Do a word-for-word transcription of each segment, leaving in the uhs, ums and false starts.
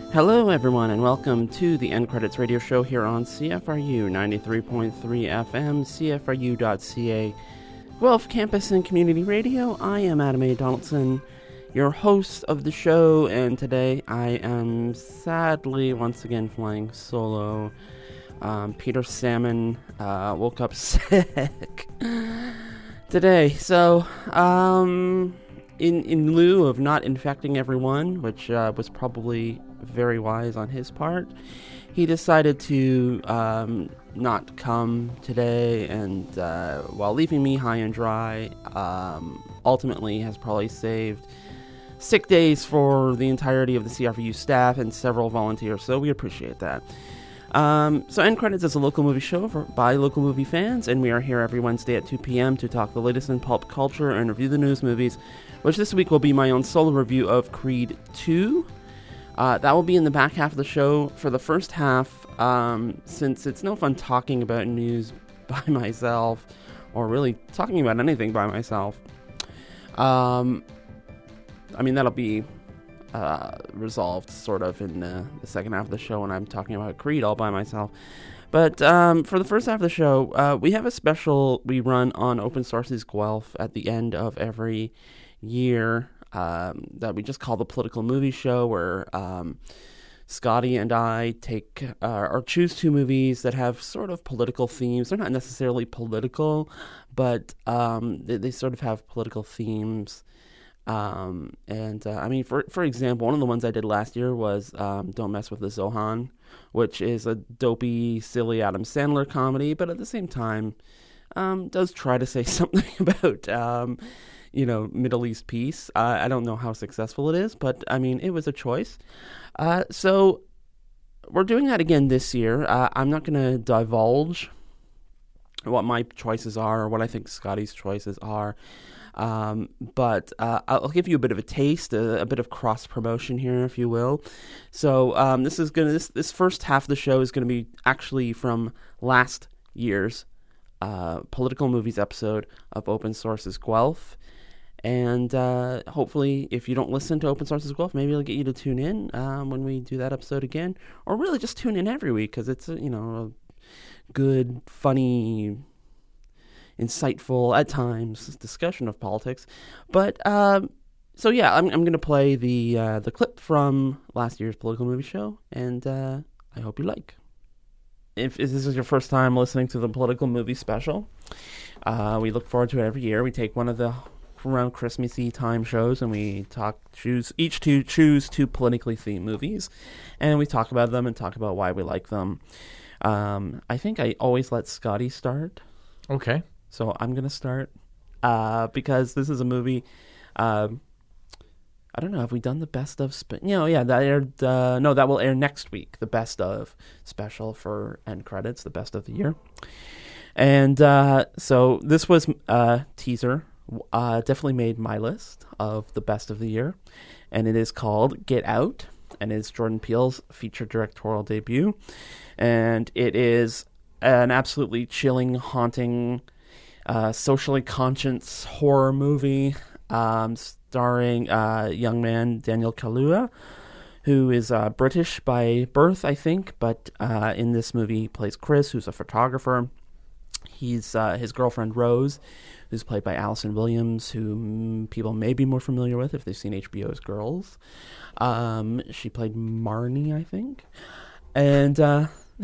Hello, everyone, and welcome to the End Credits Radio Show here on C F R U ninety-three point three F M, C F R U dot C A, Guelph Campus and Community Radio. I am Adam A. Donaldson, your host of the show, and today I am sadly once again flying solo. Um, Peter Salmon uh, woke up sick today, so um, in in lieu of not infecting everyone, which uh, was probably very wise on his part, he decided to um, not come today, and uh, while leaving me high and dry, um, ultimately has probably saved sick days for the entirety of the C F R U staff and several volunteers, so we appreciate that. Um, so End Credits is a local movie show for, by local movie fans, and we are here every Wednesday at two p.m. to talk the latest in pulp culture and review the news movies, which this week will be my own solo review of Creed two. Uh, that will be in the back half of the show. For the first half, um, since it's no fun talking about news by myself, or really talking about anything by myself, um, I mean, that'll be uh, resolved sort of in uh, the second half of the show when I'm talking about Creed all by myself. But um, for the first half of the show, uh, we have a special we run on Open Sources Guelph at the end of every year. Um, that we just call the Political Movie Show, where um, Scotty and I take uh, or choose two movies that have sort of political themes. They're not necessarily political, but um, they, they sort of have political themes. Um, and uh, I mean, for for example, one of the ones I did last year was um, Don't Mess with the Zohan, which is a dopey, silly Adam Sandler comedy, but at the same time um, does try to say something about Um, you know, Middle East peace. Uh, I don't know how successful it is, but I mean, it was a choice. Uh, so we're doing that again this year. Uh, I'm not going to divulge what my choices are or what I think Scotty's choices are. Um, but uh, I'll give you a bit of a taste, a, a bit of cross promotion here, if you will. So um, this is gonna this this first half of the show is going to be actually from last year's uh, political movies episode of Open Sources Guelph. And uh, hopefully, if you don't listen to Open Sources Guelph, maybe it'll get you to tune in um, when we do that episode again. Or really just tune in every week, because it's, a, you know, a good, funny, insightful, at times, discussion of politics. But, um, so yeah, I'm, I'm going to play the uh, the clip from last year's political movie show, and uh, I hope you like. If, if this is your first time listening to the political movie special, uh, we look forward to it every year. We take one of the around Christmassy time shows, and we talk choose each to choose two politically themed movies, and we talk about them and talk about why we like them. Um, I think I always let Scotty start. Okay. So I'm gonna start uh, because this is a movie. Um, I don't know. Have we done the best of? Spe- you know, yeah, that aired. Uh, no, that will air next week. The best of special for End Credits, the best of the year. And uh, so this was a teaser. Uh, definitely made my list of the best of the year, and it is called Get Out, and it's Jordan Peele's feature directorial debut, and it is an absolutely chilling, haunting, uh, socially conscious horror movie um, starring a uh, young man Daniel Kaluuya, who is uh, British by birth, I think, but uh, in this movie he plays Chris, who's a photographer. He's uh, his girlfriend Rose, who's played by Allison Williams, who mm, people may be more familiar with if they've seen H B O's Girls. Um, she played Marnie, I think. And uh,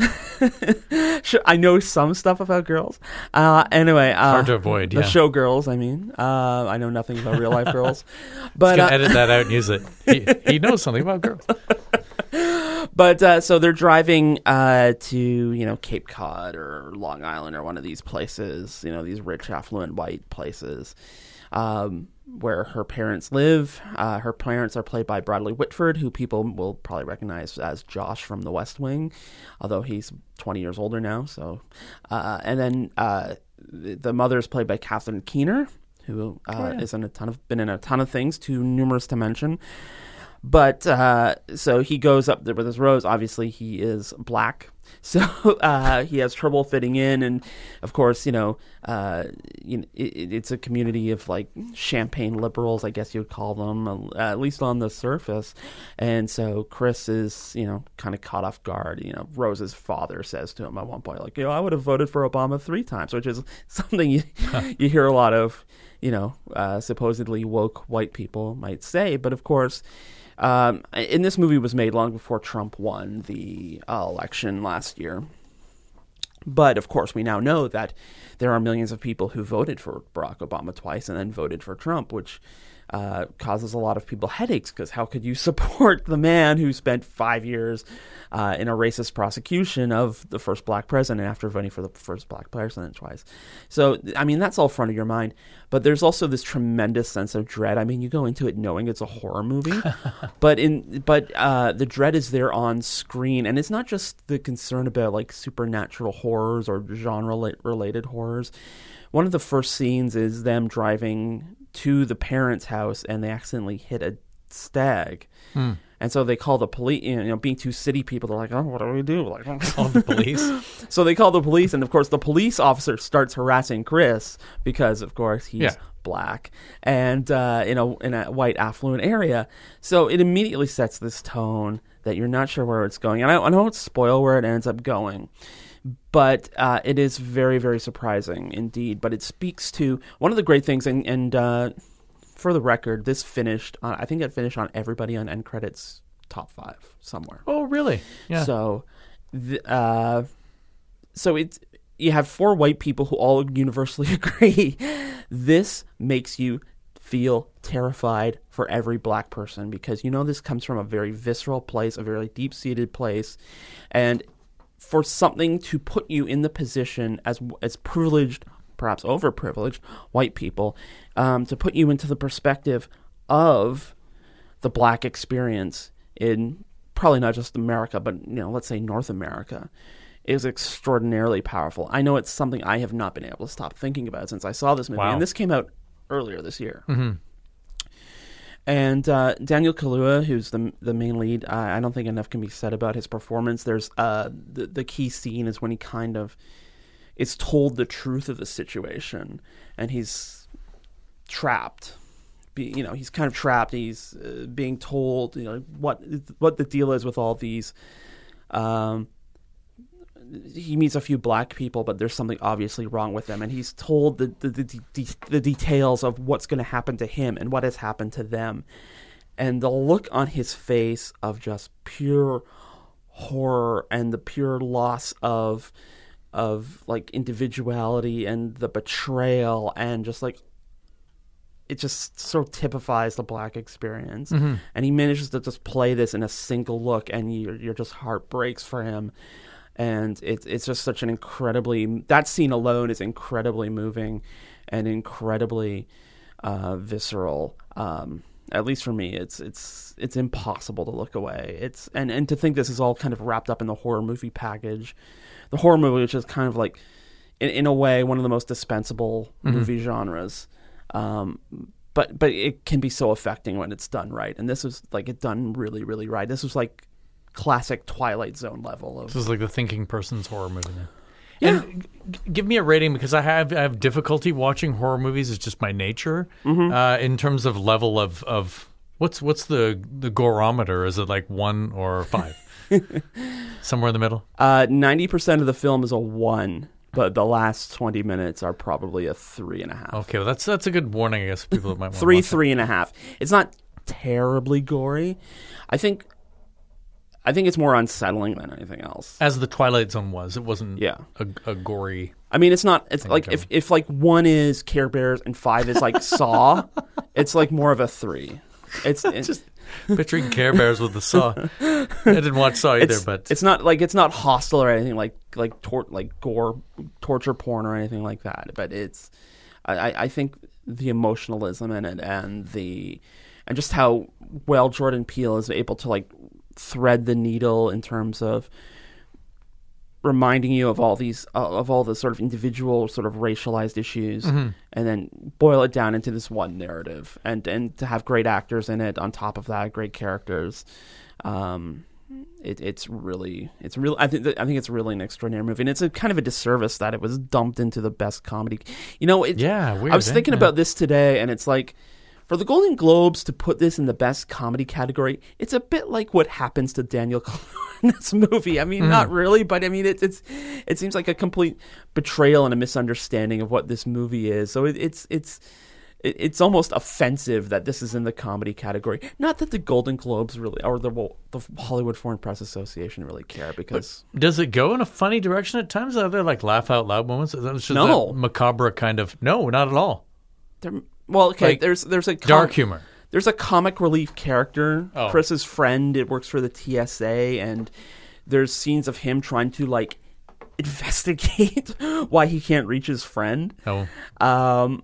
I know some stuff about Girls. Uh, anyway, uh, hard to avoid. Yeah. The show Girls. I mean, uh, I know nothing about real life girls. But He's gonna uh, edit that out and use it. He, he knows something about girls. But uh, so they're driving uh, to, you know, Cape Cod or Long Island or one of these places, you know, these rich, affluent, white places um, where her parents live. Uh, her parents are played by Bradley Whitford, who people will probably recognize as Josh from The West Wing, although he's twenty years older now. So, uh, and then uh, the mother is played by Catherine Keener, who uh, oh, yeah. is in a ton of been in a ton of things, too numerous to mention. But uh, so he goes up there with his rose. Obviously, he is black. So uh, he has trouble fitting in, and of course, you know, uh, you know it, it's a community of like champagne liberals, I guess you would call them, uh, at least on the surface. And so Chris is, you know, kind of caught off guard. You know, Rose's father says to him at one point, like, you know, I would have voted for Obama three times, which is something you you hear a lot of, you know, uh, supposedly woke white people might say. But of course. Um, and this movie was made long before Trump won the uh, election last year. But, of course, we now know that there are millions of people who voted for Barack Obama twice and then voted for Trump, which uh, causes a lot of people headaches, because how could you support the man who spent five years uh, in a racist prosecution of the first black president after voting for the first black president twice? So, I mean, that's all front of your mind. But there's also this tremendous sense of dread. I mean, you go into it knowing it's a horror movie, but in but uh, the dread is there on screen, and it's not just the concern about like supernatural horrors or genre-related horrors. One of the first scenes is them driving to the parents' house, and they accidentally hit a stag. Hmm. And so they call the police, you know, being two city people, they're like, oh, what do we do? Like, call the police. So they call the police, and of course the police officer starts harassing Chris because, of course, he's yeah. black and uh, in a in a white affluent area. So it immediately sets this tone that you're not sure where it's going. And I, I don't spoil where it ends up going, but uh, it is very, very surprising indeed. But it speaks to one of the great things, and, and uh, for the record, this finished, on, I think it finished on everybody on End Credits top five somewhere. Oh, really? Yeah. So, the, uh, so it's, you have four white people who all universally agree. This makes you feel terrified for every black person, because you know this comes from a very visceral place, a very deep-seated place, and for something to put you in the position as as privileged, perhaps overprivileged, white people, um, to put you into the perspective of the black experience in probably not just America, but, you know, let's say North America, is extraordinarily powerful. I know it's something I have not been able to stop thinking about since I saw this movie. Wow. And this came out earlier this year. Mm-hmm. And uh, Daniel Kaluuya, who's the the main lead, uh, I don't think enough can be said about his performance. There's uh, the, the key scene is when he kind of is told the truth of the situation, and he's trapped. Be, you know, he's kind of trapped. He's uh, being told, you know, what what the deal is with all these. Um, he meets a few black people, but there's something obviously wrong with them, and he's told the the, the, the, the details of what's going to happen to him and what has happened to them, and the look on his face of just pure horror and the pure loss of of like individuality and the betrayal, and just like it just so typifies the black experience. Mm-hmm. And he manages to just play this in a single look, and you're, you're just heart breaks for him. And it's it's just such an incredibly, that scene alone is incredibly moving and incredibly uh, visceral. Um, at least for me, it's it's it's impossible to look away. It's and, and to think this is all kind of wrapped up in the horror movie package, the horror movie, which is kind of like, in, in a way, one of the most dispensable mm-hmm. movie genres. Um, but but it can be so affecting when it's done right. And this was like it done really really right. This was like classic Twilight Zone level of. This is like the thinking person's horror movie. Now. Yeah. And g- give me a rating, because I have I have difficulty watching horror movies. It's just my nature. Mm-hmm. Uh, in terms of level of, of what's what's the the gorometer? Is it like one or five? Somewhere in the middle. Uh, ninety percent of the film is a one, but the last twenty minutes are probably a three and a half. Okay, well that's that's a good warning, I guess. People that might want three to watch three and a half. It's not terribly gory. I think. I think it's more unsettling than anything else. As the Twilight Zone was, it wasn't yeah. a, a gory. I mean, it's not. It's like if, if like one is Care Bears and five is like Saw, it's like more of a three. It's, it's just picturing Care Bears with the Saw. I didn't watch Saw either, it's, but it's not like it's not hostile or anything like like tor- like gore, torture porn or anything like that. But it's, I, I think the emotionalism in it and the, and just how well Jordan Peele is able to like thread the needle in terms of reminding you of all these uh, of all the sort of individual sort of racialized issues, Mm-hmm. and then boil it down into this one narrative, and and to have great actors in it on top of that, great characters. Um, it, it's really it's really I think I think it's really an extraordinary movie, and it's a kind of a disservice that it was dumped into the best comedy. You know, it, Yeah, weird, I was eh? thinking Yeah. about this today, and it's like, for the Golden Globes to put this in the best comedy category, it's a bit like what happens to Daniel Kaluuya in this movie. I mean, Mm. not really, but I mean, it, it's it seems like a complete betrayal and a misunderstanding of what this movie is. So it, it's it's it, it's almost offensive that this is in the comedy category. Not that the Golden Globes really, or the the Hollywood Foreign Press Association really care, because Does it go in a funny direction at times? Are there like laugh out loud moments? Is that just No. that macabre kind of? No, not at all. they're- well, okay, Like, there's there's a com- Dark humor. There's a comic relief character, Oh. Chris's friend. It works for the T S A, and there's scenes of him trying to like investigate why he can't reach his friend. Oh, Um,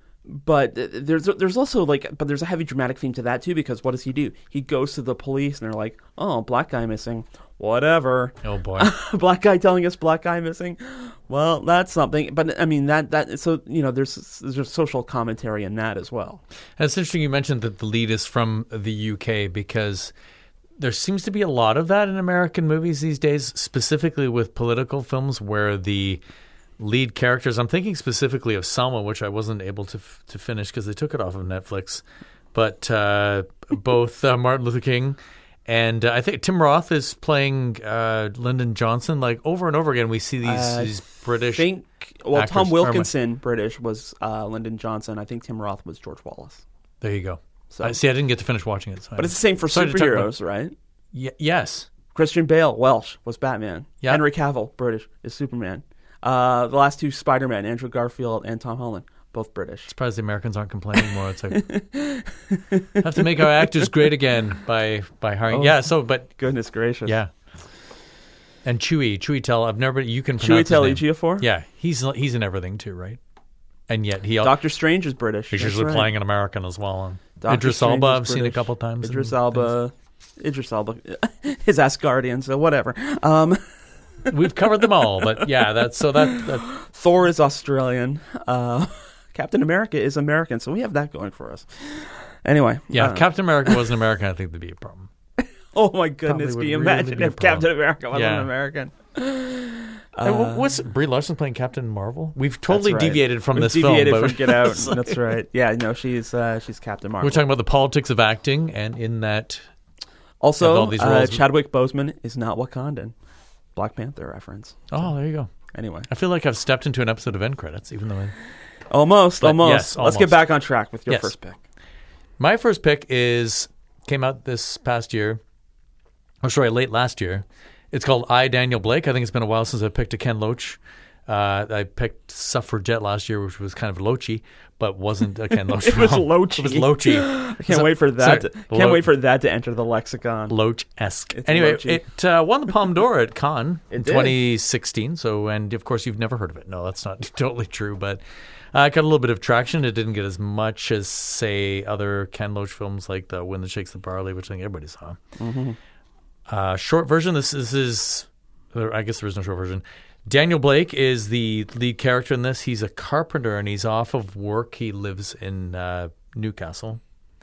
but th- there's there's also like, but there's a heavy dramatic theme to that too, because what does he do? He goes to the police, and they're like, "Oh, black guy missing." Whatever. oh boy. Black guy telling us black guy missing. Well, that's something. But I mean that that so you know there's there's a social commentary in that as well. And it's interesting you mentioned that the lead is from the U K, because there seems to be a lot of that in American movies these days, specifically with political films where the lead characters, I'm thinking specifically of Selma, which I wasn't able to f- to finish because they took it off of Netflix, but uh, both uh, Martin Luther King and uh, I think Tim Roth is playing uh, Lyndon Johnson. Like over and over again, we see these, I these British. I think well actors. Tom Or am I- Wilkinson, British, was uh, Lyndon Johnson. I think Tim Roth was George Wallace. There you go. So, I see. I didn't get to finish watching it, so but it's the same for Sorry to talk about- superheroes, right? Y- yes. Christian Bale, Welsh, was Batman. Yeah. Henry Cavill, British, is Superman. Uh, the last two Spider-Man, Andrew Garfield and Tom Holland, both British. Surprised the Americans aren't complaining more. It's like have to make our actors great again by by hiring. Oh. Yeah. So, but Goodness gracious. yeah. And Chewie, Chewie Tell. I've never. You can Chewie pronounce his name. Ejiofor? Yeah, he's he's in everything too, right? And yet he al- Doctor Strange is British. he's That's usually right. playing an American as well. And Doctor Idris Strange Elba, is I've seen a British. couple times. Idris and Elba. Idris Elba. His Asgardian, so whatever. Um, things. We've covered them all, but yeah, that's so that. that Thor is Australian. Uh, Captain America is American, so we have that going for us. Anyway. yeah, uh, if Captain America wasn't American, I think there'd be a problem. oh my goodness, Probably can you would really imagine be a if Captain problem. America wasn't Yeah. American? Hey, wh- what's Brie Larson playing Captain Marvel? We've totally That's right. deviated from We've this deviated film, but from Get Out. That's right. Yeah, no, she's uh, she's Captain Marvel. we're talking about the politics of acting, and in that, have also, all these uh, roles- Chadwick Boseman is not Wakandan. Black Panther reference. oh, there you go. Anyway, I feel like I've stepped into an episode of End Credits, even though I, almost, But almost. yes, Let's get almost. back on track with your Yes. first pick. my first pick is came out this past year, or sorry, late last year. It's called I, Daniel Blake. I think it's been a while since I picked a Ken Loach. Uh, I picked Suffragette last year, which was kind of Loachy, but wasn't a Ken Loach. It was film. Loachy. It was Loachy. I can't wait for that. sorry, to, can't Lo- wait for that to enter the lexicon. Loach-esque. It's Anyway, Loachy. it uh, won the Palme d'Or at Cannes It in did. twenty sixteen. So, and of course, you've never heard of it. No, that's not totally true, but uh, it got a little bit of traction. It didn't get as much as, say, other Ken Loach films like The Wind That Shakes the Barley, which I think everybody saw. Mm-hmm. Uh, short version. This, this is, I guess there is no short version. Daniel Blake is the lead character in this. He's a carpenter and he's off of work. He lives in uh, Newcastle,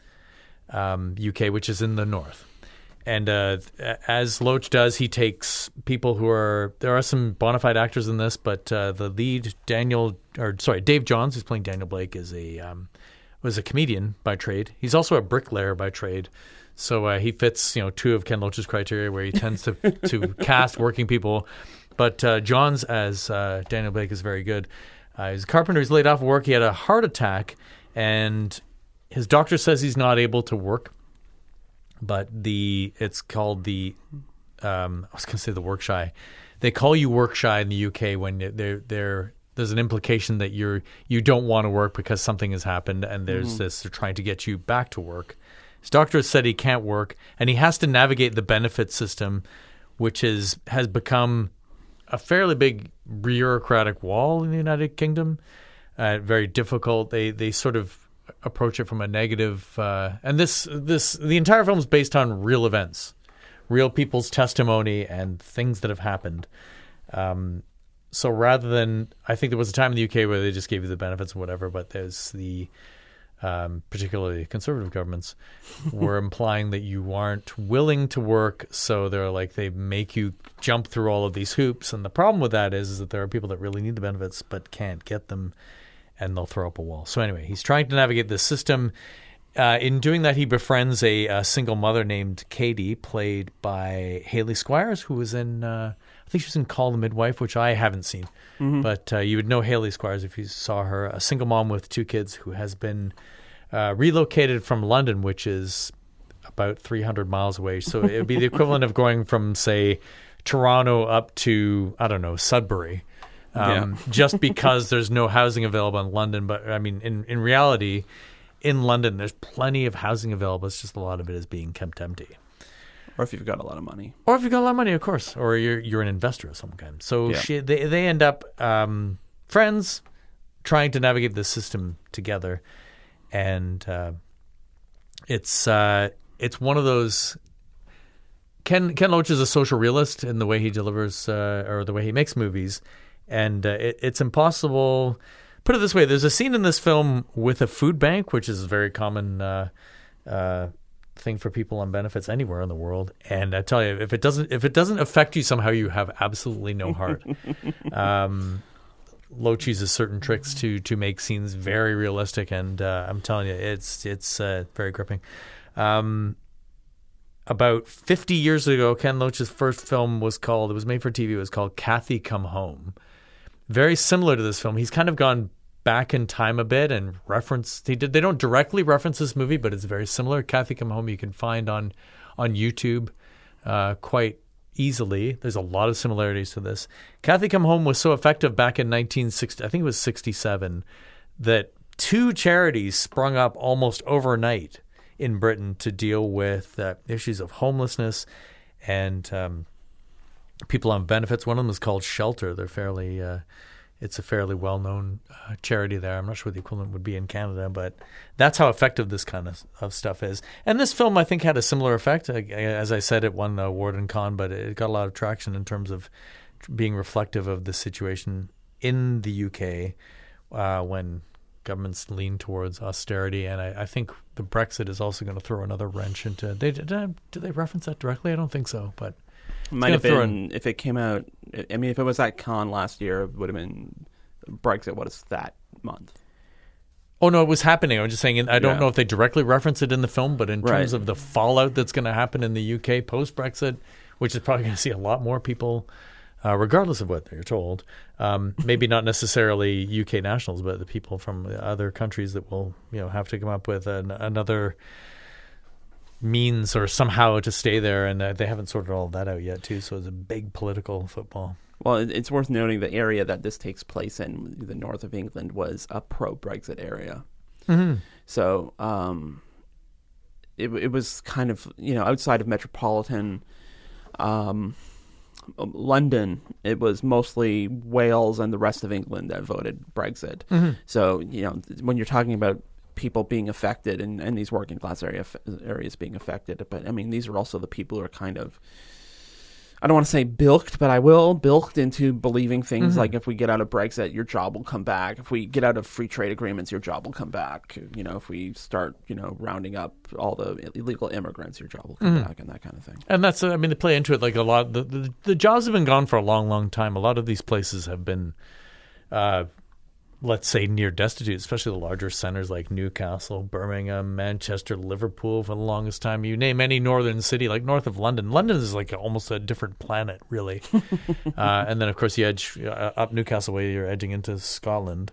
um, U K, which is in the north. And uh, as Loach does, he takes people who are there are some bona fide actors in this, but uh, the lead Daniel or sorry Dave Johns, who's playing Daniel Blake, is a um, was a comedian by trade. He's also a bricklayer by trade. So uh, he fits, you know, two of Ken Loach's criteria, where he tends to to cast working people. But uh, Johns as uh, Daniel Blake is very good. Uh, he's a carpenter. He's laid off of work. He had a heart attack, and his doctor says he's not able to work. But the it's called the um, I was going to say the work shy. They call you work shy in the U K when they're they're there's an implication that you're you don't want to work because something has happened, and there's mm-hmm. this they're trying to get you back to work. His doctor has said he can't work, and he has to navigate the benefit system, which is has become a fairly big bureaucratic wall in the United Kingdom. Uh, very difficult. They they sort of approach it from a negative. Uh, and this this the entire film is based on real events, real people's testimony, and things that have happened. Um, so rather than, I think there was a time in the U K where they just gave you the benefits or whatever, but there's the, um, particularly conservative governments were implying that you aren't willing to work. So they're like, they make you jump through all of these hoops. And the problem with that is, is that there are people that really need the benefits but can't get them, and they'll throw up a wall. So anyway, he's trying to navigate this system. Uh, in doing that, he befriends a, a single mother named Katie, played by Hayley Squires, who was in, uh, I think she was in Call the Midwife, which I haven't seen. Mm-hmm. But uh, you would know Hayley Squires if you saw her. A single mom with two kids who has been uh, relocated from London, which is about three hundred miles away. So it would be the equivalent of going from, say, Toronto up to, I don't know, Sudbury. Um, yeah. Just because there's no housing available in London. But, I mean, in, in reality, in London, there's plenty of housing available. It's just a lot of it is being kept empty. Or if you've got a lot of money. Or if you've got a lot of money, of course. Or you're you're an investor of some kind. So yeah. she, they, they end up um, friends trying to navigate the system together. And uh, it's uh, it's one of those... Ken, Ken Loach is a social realist in the way he delivers uh, or the way he makes movies. And uh, it, it's impossible... Put it this way, there's a scene in this film with a food bank, which is a very common uh, uh, thing for people on benefits anywhere in the world. And I tell you, if it doesn't if it doesn't affect you somehow, you have absolutely no heart. um, Loach uses certain tricks to to make scenes very realistic, and uh, I'm telling you, it's it's uh, very gripping. Um, about fifty years ago, Ken Loach's first film was called, it was made for T V, it was called Kathy Come Home. Very similar to this film. He's kind of gone back in time a bit and referenced. He did. They don't directly reference this movie, but it's very similar. Kathy Come Home you can find on on YouTube uh, quite easily. There's a lot of similarities to this. Kathy Come Home was so effective back in nineteen sixty. I think it was sixty-seven. That two charities sprung up almost overnight in Britain to deal with uh, issues of homelessness and um, people on benefits. One of them is called Shelter. They're fairly, uh, it's a fairly well-known uh, charity there. I'm not sure what the equivalent would be in Canada, but that's how effective this kind of, of stuff is. And this film, I think, had a similar effect. As I said, it won the award in Cannes, but it got a lot of traction in terms of being reflective of the situation in the U K uh, when governments lean towards austerity. And I, I think the Brexit is also going to throw another wrench into. They did, did they reference that directly? I don't think so, but. Might have been, if it came out, I mean, if it was at Cannes last year, it would have been Brexit was that month. Oh, no, it was happening. I'm just saying, I don't yeah. know if they directly reference it in the film, but in right. terms of the fallout that's going to happen in the U K post-Brexit, which is probably going to see a lot more people, uh, regardless of what they're told, um, maybe not necessarily U K nationals, but the people from other countries that will, you know, have to come up with an, another means or somehow to stay there, and uh, they haven't sorted all of that out yet too, so it's a big political football. Well, it's worth noting the area that this takes place in, the north of England, was a pro-Brexit area. Mm-hmm. So um, it, it was kind of, you know, outside of metropolitan um, London, it was mostly Wales and the rest of England that voted Brexit. Mm-hmm. So, you know, when you're talking about people being affected and, and these working class area areas being affected. But I mean, these are also the people who are kind of, I don't want to say bilked, but I will, bilked into believing things mm-hmm. like if we get out of Brexit, your job will come back. If we get out of free trade agreements, your job will come back. You know, if we start, you know, rounding up all the illegal immigrants, your job will come mm-hmm. back, and that kind of thing. And that's, I mean, they play into it like a lot. The, the, the jobs have been gone for a long, long time. A lot of these places have been, uh, let's say, near destitute, especially the larger centers like Newcastle, Birmingham, Manchester, Liverpool for the longest time. You name any northern city, like north of London. London is like almost a different planet, really. uh, and then, of course, you edge uh, up Newcastle way, you're edging into Scotland.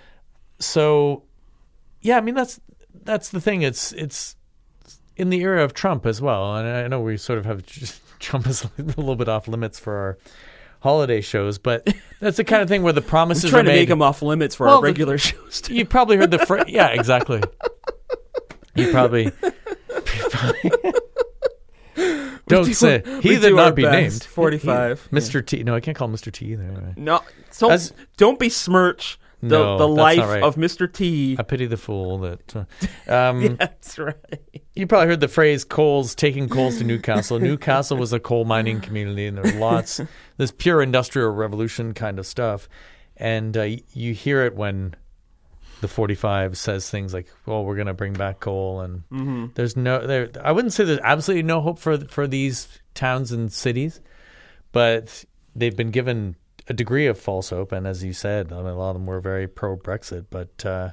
So, yeah, I mean, that's that's the thing. It's it's in the era of Trump as well. And I know we sort of have Trump is a little bit off limits for our holiday shows, but that's the kind of thing where the promises I'm trying are made. to make them off limits for well, our regular the, shows too. You probably heard the phrase. Yeah, exactly. You probably, probably don't say he that not be best. named. Forty-five, he, Mister Yeah. T. No, I can't call him Mister T either. Anyway. No, so As, don't besmirch the no, the life right. of Mister T. I pity the fool that. Uh, um, yeah, that's right. you probably heard the phrase coals, taking coals to Newcastle. Newcastle was a coal mining community, and there was lots, this pure industrial revolution kind of stuff. And uh, you hear it when the forty-five says things like, well, we're going to bring back coal. And mm-hmm. there's no, there. I wouldn't say there's absolutely no hope for for these towns and cities, but they've been given a degree of false hope. And as you said, I mean, a lot of them were very pro-Brexit. But uh,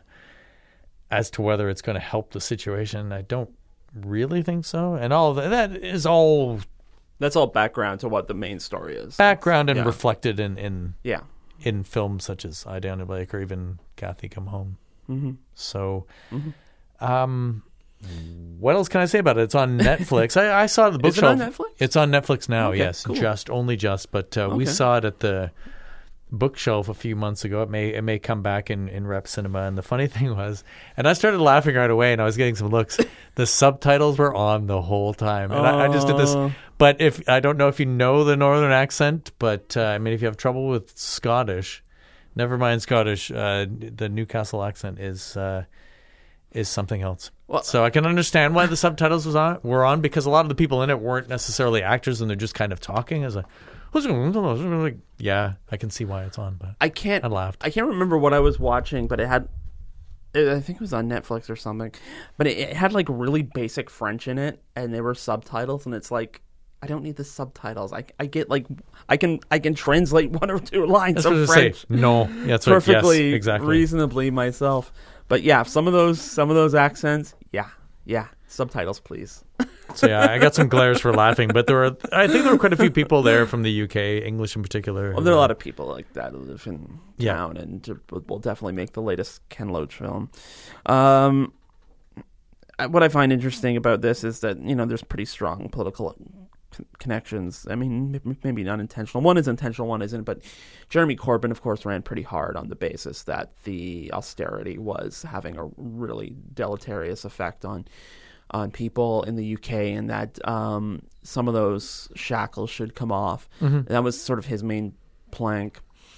as to whether it's going to help the situation, I don't really think so. And all of that, that is all... That's all background to what the main story is. Background and yeah. reflected in, in yeah in films such as I, Daniel Blake, or even Kathy Come Home. Mm-hmm. So, mm-hmm. um, what else can I say about it? It's on Netflix. I, I saw it at the bookshelf. Is it on Netflix? It's on Netflix now, okay, yes. cool. Just, only just. But uh, okay. we saw it at the bookshelf a few months ago. It may it may come back in, in Rep Cinema. And the funny thing was, and I started laughing right away, and I was getting some looks. The subtitles were on the whole time. And uh, I, I just did this. But if I don't know if you know the northern accent, but uh, I mean, if you have trouble with Scottish, never mind Scottish, uh, the Newcastle accent is uh, is something else. Well, so I can understand why the subtitles was on were on, because a lot of the people in it weren't necessarily actors, and they're just kind of talking as a. Like, yeah, I can see why it's on, but I can't. I laughed. I can't remember what I was watching, but it had. It, I think it was on Netflix or something, but it, it had like really basic French in it, and there were subtitles, and it's like, I don't need the subtitles. I, I get like I can I can translate one or two lines of French. Say. No, yeah, that's perfectly, yes, exactly. reasonably myself. But yeah, some of those some of those accents, yeah, yeah, subtitles, please. So yeah, I got some glares for laughing, but there were I think there were quite a few people there from the U K, English in particular. Well, there are a lot of people like that who live in yeah. town, and to, will definitely make the latest Ken Loach film. Um, what I find interesting about this is that, you know, there's pretty strong political c- connections. I mean, m- maybe not intentional. One is intentional, one isn't. But Jeremy Corbyn, of course, ran pretty hard on the basis that the austerity was having a really deleterious effect on on people in the U K, and that um, some of those shackles should come off. Mm-hmm. That was sort of his main plank.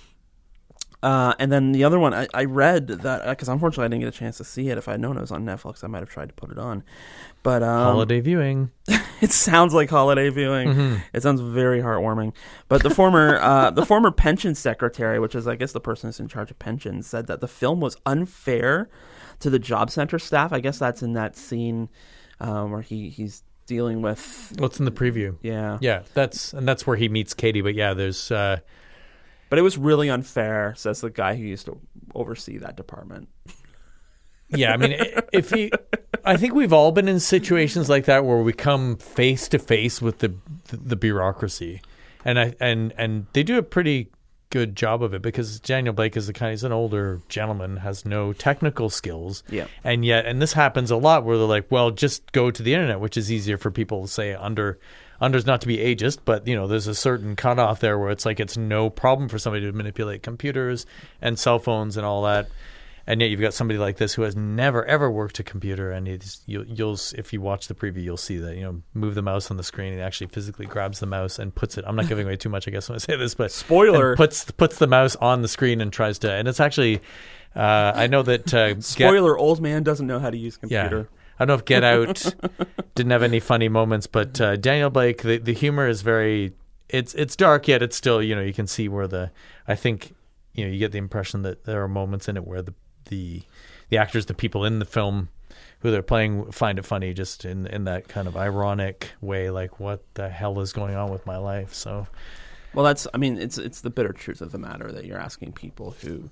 Uh, and then the other one, I, I read that, because unfortunately I didn't get a chance to see it. If I had known it was on Netflix, I might have tried to put it on. But um, holiday viewing. It sounds like holiday viewing. Mm-hmm. It sounds very heartwarming. But the former uh, the former pension secretary, which is I guess the person who's in charge of pensions, said that the film was unfair to the job center staff. I guess that's in that scene um, where he, he's dealing with. What's in the preview? Yeah, yeah. That's and that's where he meets Katie. But yeah, there's. Uh, But it was really unfair, says the guy who used to oversee that department. Yeah, I mean, if he, I think we've all been in situations like that where we come face to face with the the bureaucracy, and I and and they do a pretty good job of it, because Daniel Blake is the kind, he's an older gentleman, has no technical skills, yeah, and yet, and this happens a lot where they're like, well, just go to the internet, which is easier for people to say under. Under's not to be ageist, but you know, there's a certain cutoff there where it's like it's no problem for somebody to manipulate computers and cell phones and all that, and yet you've got somebody like this who has never ever worked a computer, and he's, you'll, you'll if you watch the preview, you'll see that, you know, move the mouse on the screen, and he actually physically grabs the mouse and puts it. I'm not giving away too much, I guess, when I say this, but spoiler puts puts the mouse on the screen and tries to, and it's actually, uh, I know that uh, spoiler, get, old man doesn't know how to use a computer. Yeah. I don't know if Get Out didn't have any funny moments, but uh, Daniel Blake, the, the humor is very, it's it's dark, yet it's still, you know, you can see where the, I think, you know, you get the impression that there are moments in it where the the, the actors, the people in the film who they're playing find it funny, just in, in that kind of ironic way, like, what the hell is going on with my life? So, well, that's, I mean, it's it's the bitter truth of the matter that you're asking people who,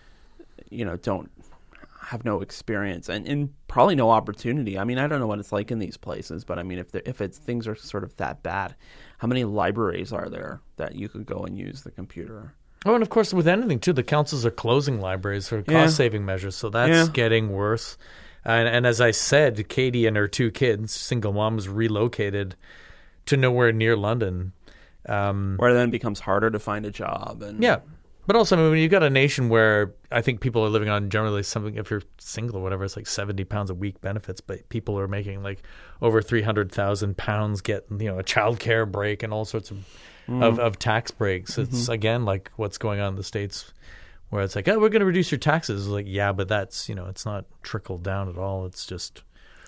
you know, don't have no experience and, and probably no opportunity. I mean, I don't know what it's like in these places, but I mean, if if it's things are sort of that bad, how many libraries are there that you could go and use the computer? Oh, and of course, with anything too, the councils are closing libraries for yeah. cost-saving measures, so that's yeah. getting worse. And, and as I said, Katie and her two kids, single moms, relocated to nowhere near London, um, where it then becomes harder to find a job. And yeah. But also, I mean, when you've got a nation where I think people are living on generally something, if you're single or whatever, it's like seventy pounds a week benefits, but people are making like over three hundred thousand pounds, get, you know, a childcare break and all sorts of, mm. of, of tax breaks. It's, mm-hmm. again, like what's going on in the States where it's like, oh, we're going to reduce your taxes. It's like, yeah, but that's, you know, it's not trickled down at all. It's just...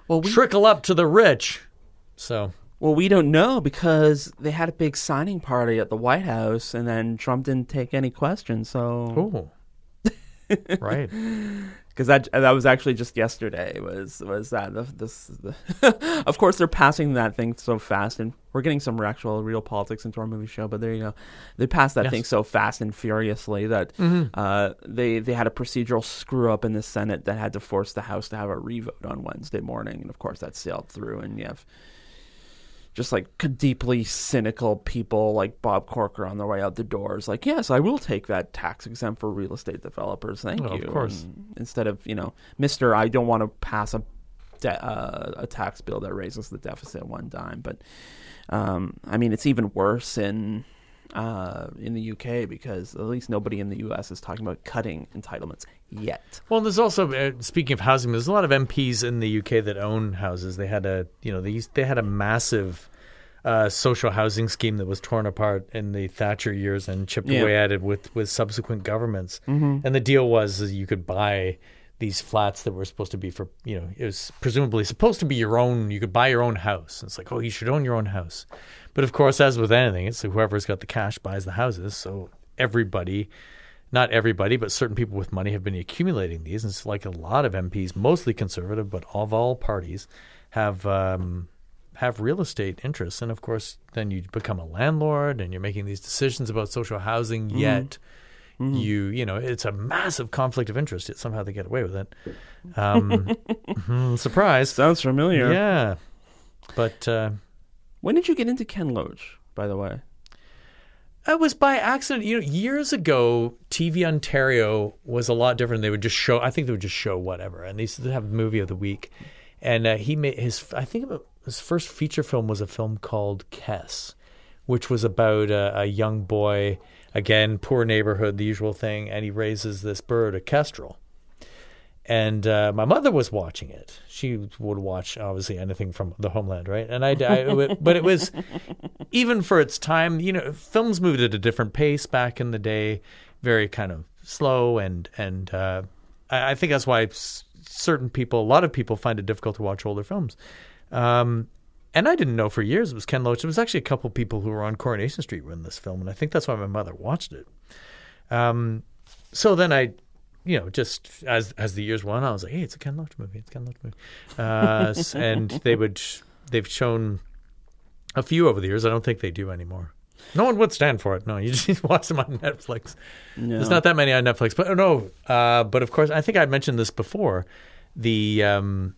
Well, we, trickle up to the rich. So, well, we don't know because they had a big signing party at the White House, and then Trump didn't take any questions. So, oh, right. Because that that was actually just yesterday. Was was that the, this? The of course, they're passing that thing so fast, and we're getting some actual real politics into our movie show. But there you go, they passed that yes. thing so fast and furiously that mm-hmm. uh, they they had a procedural screw up in the Senate that had to force the House to have a revote on Wednesday morning, and of course that sailed through. And you have just like deeply cynical people like Bob Corker on their way out the doors, like, yes, I will take that tax exempt for real estate developers. Thank well, you. Of course. And instead of, you know, Mister I don't want to pass a de- uh, a tax bill that raises the deficit one dime. But um, I mean, it's even worse in uh, in the U K because at least nobody in the U S is talking about cutting entitlements yet. Well, there's also, uh, speaking of housing, there's a lot of M Ps in the U K that own houses. They had a, you know, they used, they had a massive uh, social housing scheme that was torn apart in the Thatcher years and chipped yeah. away at it with, with subsequent governments. Mm-hmm. And the deal was is you could buy these flats that were supposed to be for, you know, it was presumably supposed to be your own. You could buy your own house. It's like, oh, you should own your own house. But of course, as with anything, it's whoever's got the cash buys the houses. So everybody, not everybody, but certain people with money have been accumulating these. And it's like a lot of M Ps, mostly conservative, but of all parties, have um, have real estate interests. And of course, then you become a landlord and you're making these decisions about social housing, mm-hmm. yet mm-hmm. you, you know, it's a massive conflict of interest. Yet somehow they get away with it. Um, surprise. Sounds familiar. Yeah. But uh, when did you get into Ken Loach, by the way? It was by accident. You know, years ago, T V Ontario was a lot different. They would just show, I think they would just show whatever. And they used to have a movie of the week. And uh, he made his, I think his first feature film was a film called Kess, which was about a, a young boy, again, poor neighborhood, the usual thing. And he raises this bird, a kestrel. And uh, my mother was watching it. She would watch, obviously, anything from the homeland, right? And I, I but it was, even for its time, you know, films moved at a different pace back in the day, very kind of slow. And, and uh, I, I think that's why certain people, a lot of people find it difficult to watch older films. Um, and I didn't know for years it was Ken Loach. There was actually a couple people who were on Coronation Street were in this film. And I think that's why my mother watched it. Um, so then I... You know, just as as the years went on, I was like, "Hey, it's a Ken Loach movie. It's a Ken Loach movie," uh, and they would they've shown a few over the years. I don't think they do anymore. No one would stand for it. No, you just watch them on Netflix. No. There's not that many on Netflix, but oh, no. Uh, but of course, I think I mentioned this before. The um,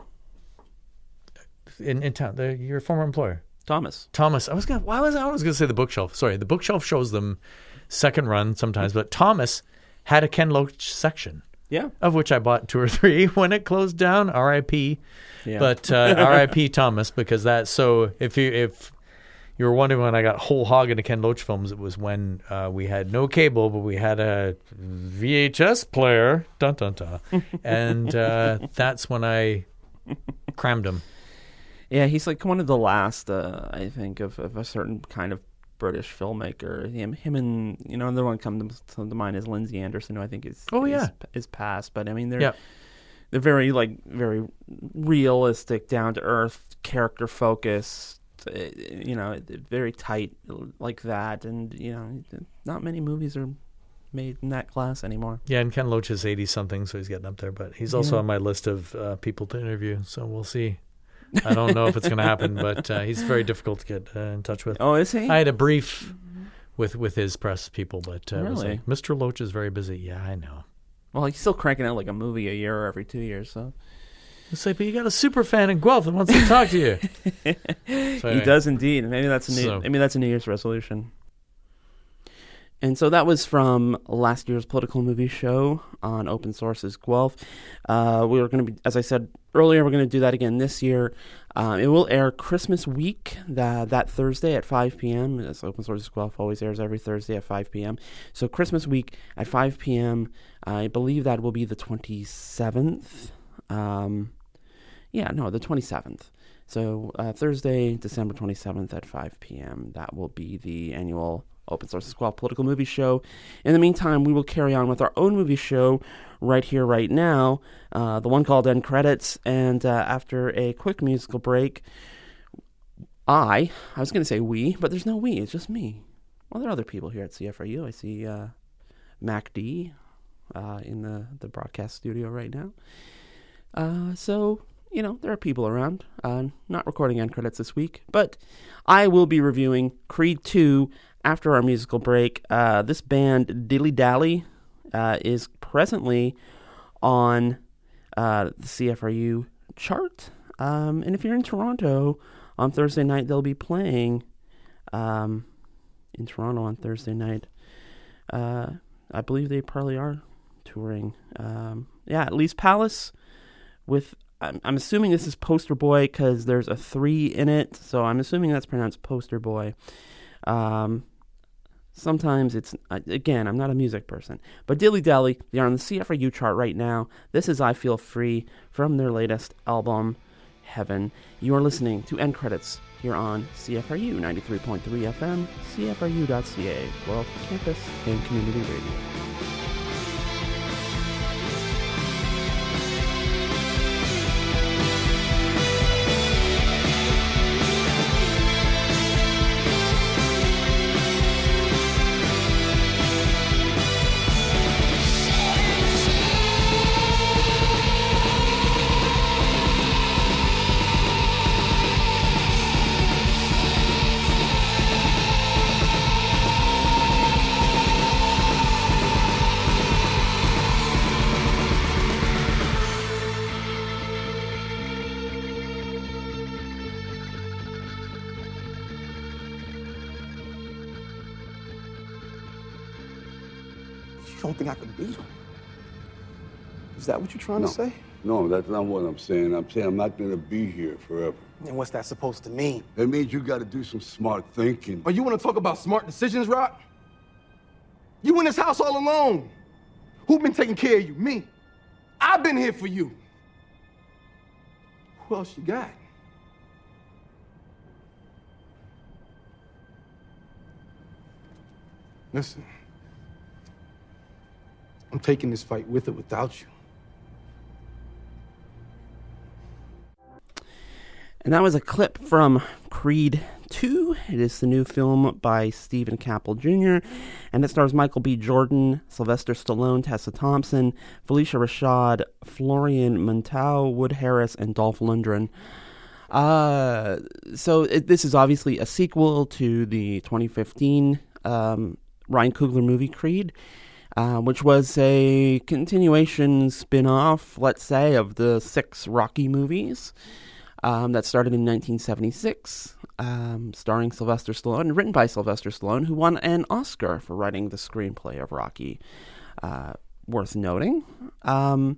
in in town, the, your former employer, Thomas. Thomas. I was gonna. Why was I, I was gonna say the Bookshelf? Sorry, the Bookshelf shows them second run sometimes, but Thomas had a Ken Loach section, yeah, of which I bought two or three when it closed down. R I P Yeah. But uh, R I P Thomas, because that. So if you if you were wondering when I got whole hog into Ken Loach films, it was when uh, we had no cable, but we had a V H S player, dun dun dun, and uh, that's when I crammed him. Yeah, he's like one of the last, uh, I think, of, of a certain kind of British filmmaker. Him, him, and you know, another one comes to, to mind is Lindsay Anderson, who I think is oh is, yeah is past. But I mean, they're yeah. they're very like very realistic, down to earth, character focused. You know, very tight like that, and you know, not many movies are made in that class anymore. Yeah, and Ken Loach is eighty something, so he's getting up there. But he's also yeah. on my list of uh, people to interview. So we'll see. I don't know if it's going to happen, but uh, he's very difficult to get uh, in touch with. Oh, is he? I had a brief with with his press people, but uh, really? it was like, Mister Loach is very busy. Yeah, I know. Well, he's still cranking out like a movie a year or every two years, so. It's like, but you got a super fan in Guelph that wants to talk to you. So anyway. He does indeed. Maybe that's a new. So. Maybe that's a New Year's resolution. And so that was from last year's political movie show on Open Sources Guelph. Uh, we were going to be, as I said earlier, we're going to do that again this year. Uh, it will air Christmas week that, that Thursday at five p.m. As Open Sources Guelph always airs every Thursday at five p.m. So Christmas week at five p.m. I believe that will be the twenty-seventh. Um, yeah, no, the twenty-seventh. So uh, Thursday, December twenty-seventh at five p.m. That will be the annual Open Source Squall Political Movie Show. In the meantime, we will carry on with our own movie show right here, right now, uh, the one called End Credits. And uh, after a quick musical break, I, I was going to say we, but there's no we, it's just me. Well, there are other people here at C F R U. I see uh, Mac D uh, in the, the broadcast studio right now. Uh, so... You know, there are people around. Uh, not recording end credits this week, but I will be reviewing Creed two after our musical break. Uh, this band, Dilly Dally, uh, is presently on uh, the C F R U chart. Um, and if you're in Toronto on Thursday night, they'll be playing um, in Toronto on Thursday night. Uh, I believe they probably are touring. Um, yeah, at Lee's Palace with... I'm, I'm assuming this is Poster Boy because there's a three in it, so I'm assuming that's pronounced Poster Boy. Um, sometimes it's, again, I'm not a music person. But Dilly Dally, they're on the C F R U chart right now. This is I Feel Free from their latest album, Heaven. You are listening to End Credits here on C F R U ninety-three point three F M, C F R U dot C A, Guelph Campus and Community Radio. You don't think I can beat him? Is that what you're trying no. to say? No, that's not what I'm saying. I'm saying I'm not going to be here forever. And what's that supposed to mean? It means you got to do some smart thinking. Oh, you want to talk about smart decisions, Rock? You in this house all alone. Who been taking care of you? Me. I've been here for you. Who else you got? Listen. I'm taking this fight with or without you. And that was a clip from Creed two. It is the new film by Stephen Caple Junior And it stars Michael B. Jordan, Sylvester Stallone, Tessa Thompson, Felicia Rashad, Florian Munteau, Wood Harris, and Dolph Lundgren. Uh, so it, this is obviously a sequel to the twenty fifteen um, Ryan Coogler movie Creed. Uh, which was a continuation spin-off, let's say, of the six Rocky movies um, that started in nineteen seventy-six, um, starring Sylvester Stallone, and written by Sylvester Stallone, who won an Oscar for writing the screenplay of Rocky. Uh, worth noting. Um,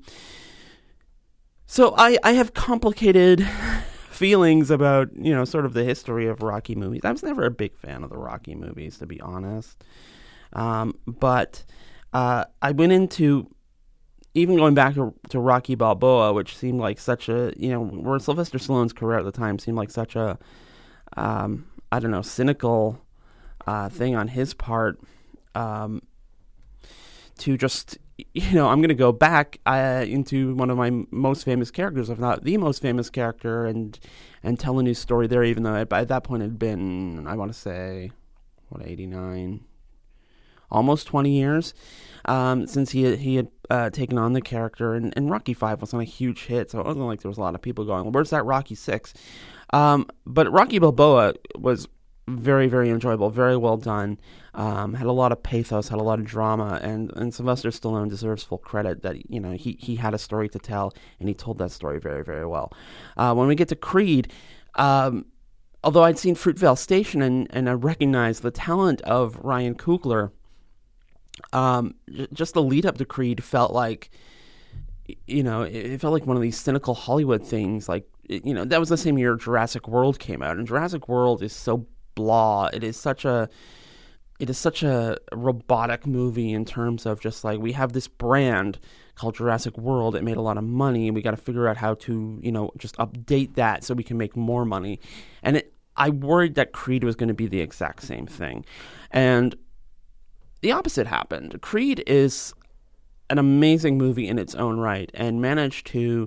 so I, I have complicated feelings about, you know, sort of the history of Rocky movies. I was never a big fan of the Rocky movies, to be honest. Um, but... Uh, I went into, even going back to, to Rocky Balboa, which seemed like such a, you know, where Sylvester Stallone's career at the time seemed like such a, um, I don't know, cynical uh, thing on his part, um, to just, you know, I'm going to go back uh, into one of my most famous characters, if not the most famous character, and and tell a new story there, even though at, at that point it had been, I want to say, what, eighty-nine almost twenty years um, since he had, he had uh, taken on the character, and, and Rocky five wasn't a huge hit, so it wasn't like there was a lot of people going, well, where's that Rocky six? Um, but Rocky Balboa was very, very enjoyable, very well done, um, had a lot of pathos, had a lot of drama, and, and Sylvester Stallone deserves full credit that, you know, he, he had a story to tell, and he told that story very, very well. Uh, when we get to Creed, um, although I'd seen Fruitvale Station and, and I recognized the talent of Ryan Coogler, Um, just the lead up to Creed felt like, you know, it felt like one of these cynical Hollywood things. Like, you know, that was the same year Jurassic World came out, and Jurassic World is so blah. It is such a, it is such a robotic movie in terms of just like, we have this brand called Jurassic World. It made a lot of money. We got to figure out how to, you know, just update that so we can make more money. And it, I worried that Creed was going to be the exact same thing. And the opposite happened. Creed is an amazing movie in its own right and managed to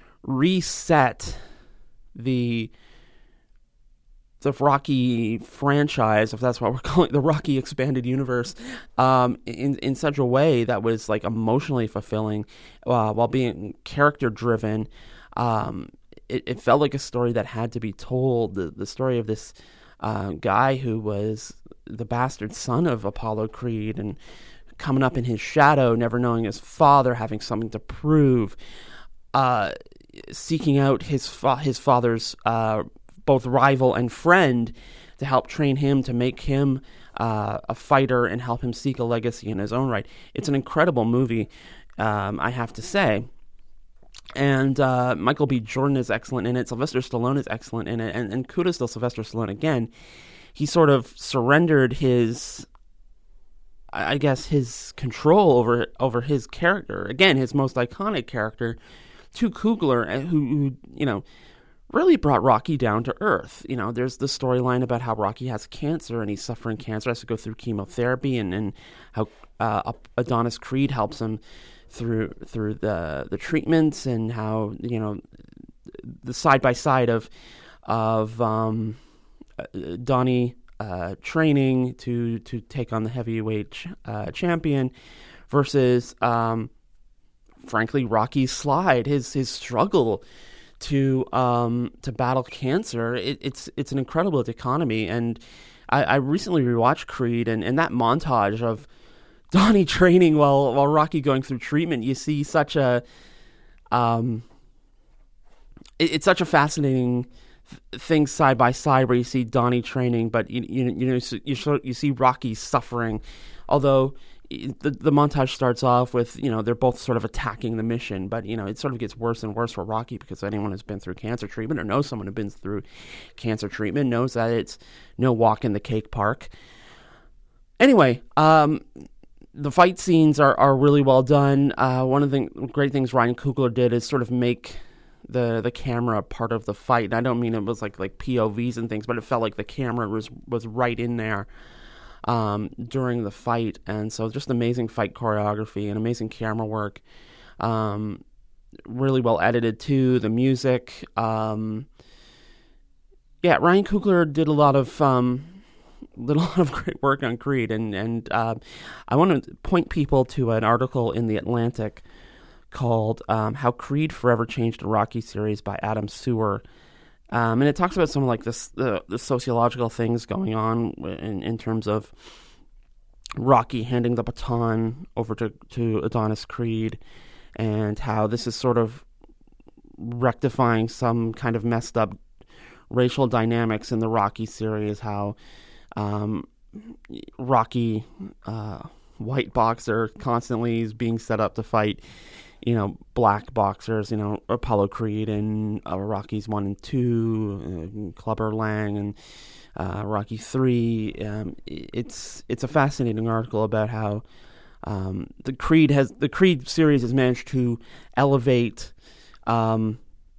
reset the the Rocky franchise, if that's what we're calling it, the Rocky expanded universe, um, in in such a way that was like emotionally fulfilling, uh, while being character driven. Um, it, it felt like a story that had to be told. The the story of this uh, guy who was the bastard son of Apollo Creed and coming up in his shadow, never knowing his father, having something to prove, uh, seeking out his fa- his father's uh, both rival and friend to help train him, to make him uh, a fighter and help him seek a legacy in his own right. It's an incredible movie, um, I have to say. And uh, Michael B. Jordan is excellent in it. Sylvester Stallone is excellent in it. And, and kudos to Sylvester Stallone again. He sort of surrendered his, I guess, his control over over his character. Again, his most iconic character, to Coogler, who, who you know, really brought Rocky down to earth. You know, there's the storyline about how Rocky has cancer and he's suffering cancer, has to go through chemotherapy, and, and how uh, Adonis Creed helps him through through the the treatments, and how, you know, the side by side of of um, Donnie uh, training to to take on the heavyweight ch- uh, champion versus um, frankly Rocky's slide, his his struggle to um, to battle cancer. It, it's it's an incredible dichotomy, and I, I recently rewatched Creed, and, and that montage of Donnie training while while Rocky going through treatment, you see such a um, it, it's such a fascinating th- thing side by side, where you see Donnie training, but you you, you know you you see Rocky suffering, although the the montage starts off with, you know, they're both sort of attacking the mission, but, you know, it sort of gets worse and worse for Rocky, because anyone who's been through cancer treatment or knows someone who's been through cancer treatment knows that it's no walk in the cake park. Anyway, um, the fight scenes are, are really well done. Uh, one of the great things Ryan Coogler did is sort of make the the camera part of the fight. And I don't mean it was like like P O Vs and things, but it felt like the camera was was right in there um, during the fight. And so just amazing fight choreography and amazing camera work. Um, really well edited too. The music. Um, yeah, Ryan Coogler did a lot of um, did a lot of great work on Creed, and and uh, I want to point people to an article in The Atlantic called um, "How Creed Forever Changed the Rocky Series" by Adam Sewer, um, and it talks about some of like this the, the sociological things going on in, in terms of Rocky handing the baton over to, to Adonis Creed, and how this is sort of rectifying some kind of messed up racial dynamics in the Rocky series. How um, Rocky, uh, white boxer, constantly is being set up to fight, you know, black boxers, you know, Apollo Creed and uh, Rockies one and two, uh, Clubber Lang and uh, Rocky three. Um, it's it's a fascinating article about how um, the Creed has the Creed series has managed to elevate um,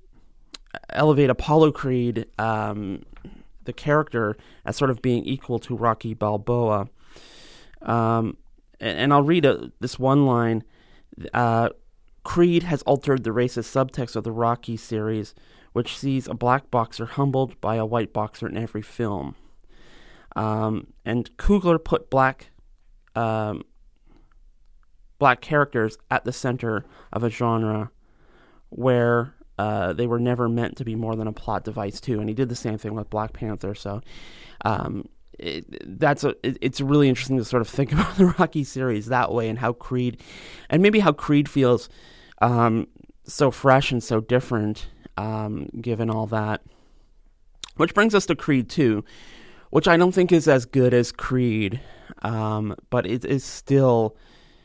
elevate Apollo Creed, um, the character, as sort of being equal to Rocky Balboa. Um, and, and I'll read a, this one line. Uh, Creed has altered the racist subtext of the Rocky series, which sees a black boxer humbled by a white boxer in every film. Um, and Coogler put black um, black characters at the center of a genre where uh, they were never meant to be more than a plot device too. And he did the same thing with Black Panther. So um, it, that's a, it, it's really interesting to sort of think about the Rocky series that way, and how Creed, and maybe how Creed feels um, so fresh and so different, um, given all that. Which brings us to Creed two, which I don't think is as good as Creed, um, but it is still